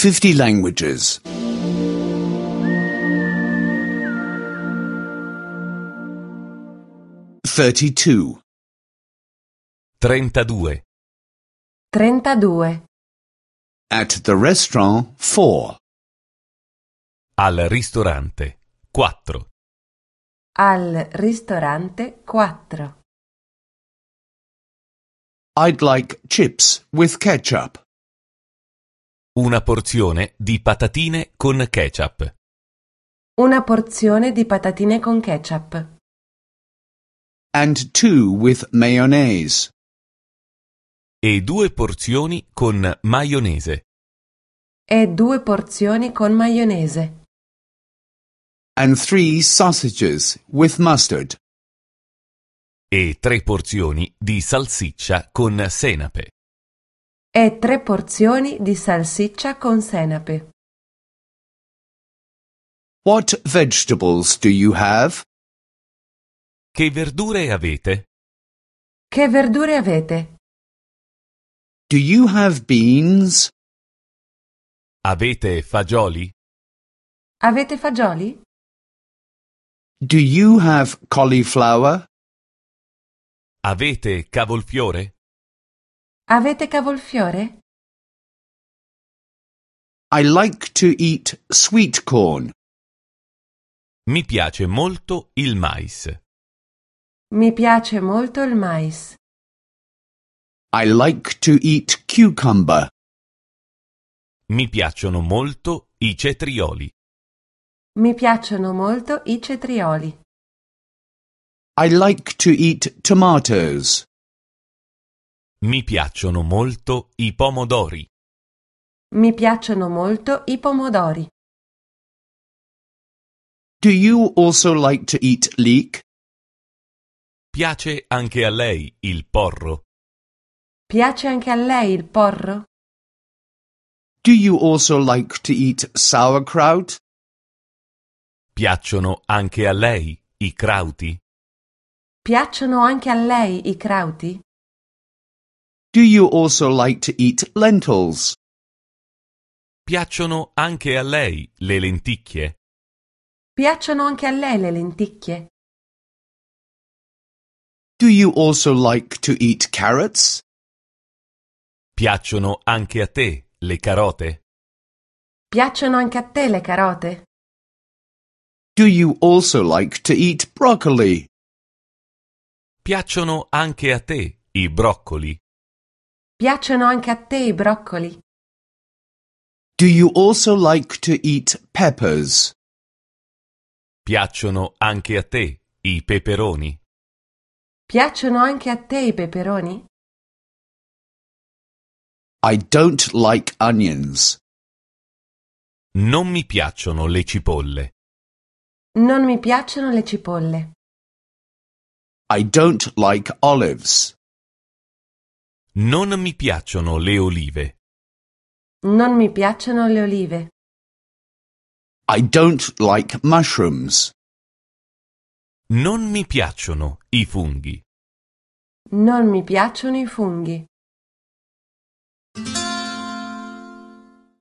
50 languages. 32. 32. 32. At the restaurant, 4. Al ristorante, 4. Al ristorante 4. I'd like chips with ketchup. Una porzione di patatine con ketchup. Una porzione di patatine con ketchup. And 2 with mayonnaise. E 2 porzioni con maionese. E 2 porzioni con maionese. And 3 sausages with mustard. E 3 porzioni di salsiccia con senape. E 3 porzioni di salsiccia con senape. What vegetables do you have? Che verdure avete? Che verdure avete? Do you have beans? Avete fagioli? Avete fagioli? Do you have cauliflower? Avete cavolfiore? Avete cavolfiore? I like to eat sweet corn. Mi piace molto il mais. Mi piace molto il mais. I like to eat cucumber. Mi piacciono molto i cetrioli. Mi piacciono molto i cetrioli. I like to eat tomatoes. Mi piacciono molto i pomodori. Mi piacciono molto i pomodori. Do you also like to eat leek? Piace anche a lei il porro? Piace anche a lei il porro? Do you also like to eat sauerkraut? Piacciono anche a lei i crauti? Piacciono anche a lei i crauti? Do you also like to eat lentils? Piacciono anche a lei le lenticchie? Piacciono anche a lei le lenticchie? Do you also like to eat carrots? Piacciono anche a te le carote? Piacciono anche a te le carote? Do you also like to eat broccoli? Piacciono anche a te i broccoli? Piacciono anche a te i broccoli? Do you also like to eat peppers? Piacciono anche a te i peperoni? Piacciono anche a te i peperoni? I don't like onions. Non mi piacciono le cipolle. Non mi piacciono le cipolle. I don't like olives. Non mi piacciono le olive. Non mi piacciono le olive. I don't like mushrooms. Non mi piacciono i funghi. Non mi piacciono i funghi.